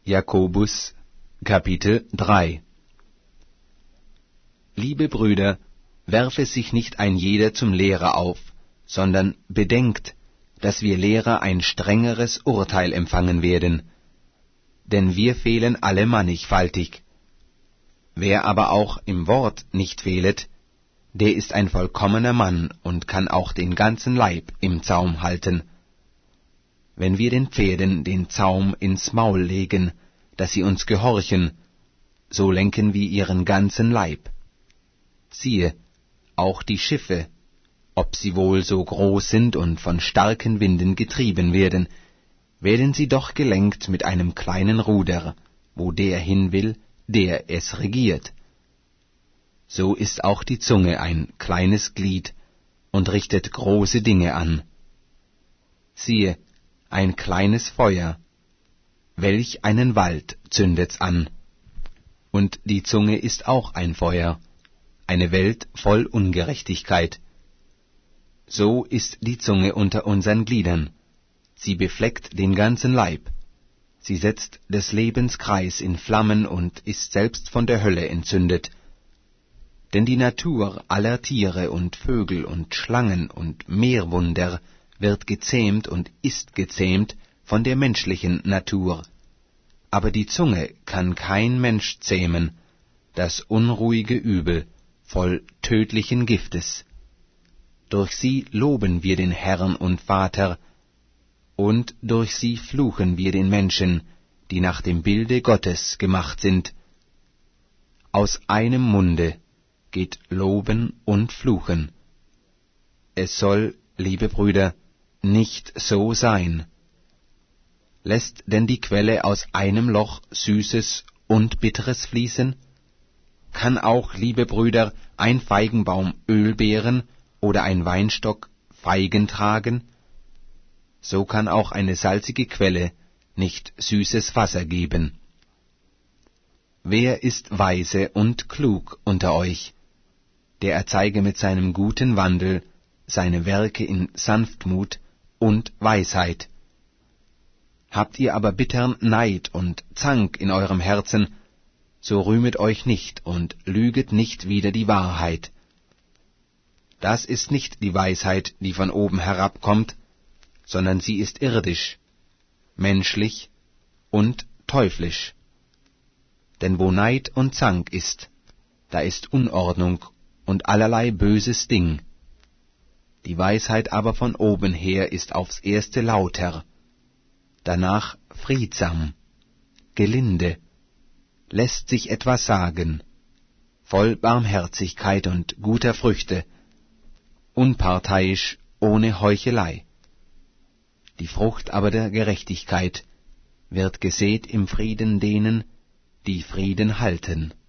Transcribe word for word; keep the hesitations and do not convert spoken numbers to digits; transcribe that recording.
Jakobus, Kapitel drei. Liebe Brüder, werfe sich nicht ein jeder zum Lehrer auf, sondern bedenkt, dass wir Lehrer ein strengeres Urteil empfangen werden. Denn wir fehlen alle mannigfaltig. Wer aber auch im Wort nicht fehlet, der ist ein vollkommener Mann und kann auch den ganzen Leib im Zaum halten. Wenn wir den Pferden den Zaum ins Maul legen, dass sie uns gehorchen, so lenken wir ihren ganzen Leib. Siehe, auch die Schiffe, ob sie wohl so groß sind und von starken Winden getrieben werden, werden sie doch gelenkt mit einem kleinen Ruder, wo der hin will, der es regiert. So ist auch die Zunge ein kleines Glied und richtet große Dinge an. Siehe, ein kleines Feuer, welch einen Wald zündet's an. Und die Zunge ist auch ein Feuer, eine Welt voll Ungerechtigkeit. So ist die Zunge unter unseren Gliedern, sie befleckt den ganzen Leib, sie setzt des Lebens Kreis in Flammen und ist selbst von der Hölle entzündet. Denn die Natur aller Tiere und Vögel und Schlangen und Meerwunder wird gezähmt und ist gezähmt von der menschlichen Natur. Aber die Zunge kann kein Mensch zähmen, das unruhige Übel, voll tödlichen Giftes. Durch sie loben wir den Herrn und Vater, und durch sie fluchen wir den Menschen, die nach dem Bilde Gottes gemacht sind. Aus einem Munde geht Loben und Fluchen. Es soll, liebe Brüder, nicht so sein. Lässt denn die Quelle aus einem Loch Süßes und Bitteres fließen? Kann auch, liebe Brüder, ein Feigenbaum Öl behren oder ein Weinstock Feigen tragen? So kann auch eine salzige Quelle nicht süßes Wasser geben. Wer ist weise und klug unter euch? Der erzeige mit seinem guten Wandel seine Werke in Sanftmut und Weisheit. Habt ihr aber bittern Neid und Zank in eurem Herzen, so rühmet euch nicht und lüget nicht wider die Wahrheit. Das ist nicht die Weisheit, die von oben herabkommt, sondern sie ist irdisch, menschlich und teuflisch. Denn wo Neid und Zank ist, da ist Unordnung und allerlei böses Ding. Die Weisheit aber von oben her ist aufs erste lauter, danach friedsam, gelinde, lässt sich etwas sagen, voll Barmherzigkeit und guter Früchte, unparteiisch, ohne Heuchelei. Die Frucht aber der Gerechtigkeit wird gesät im Frieden denen, die Frieden halten.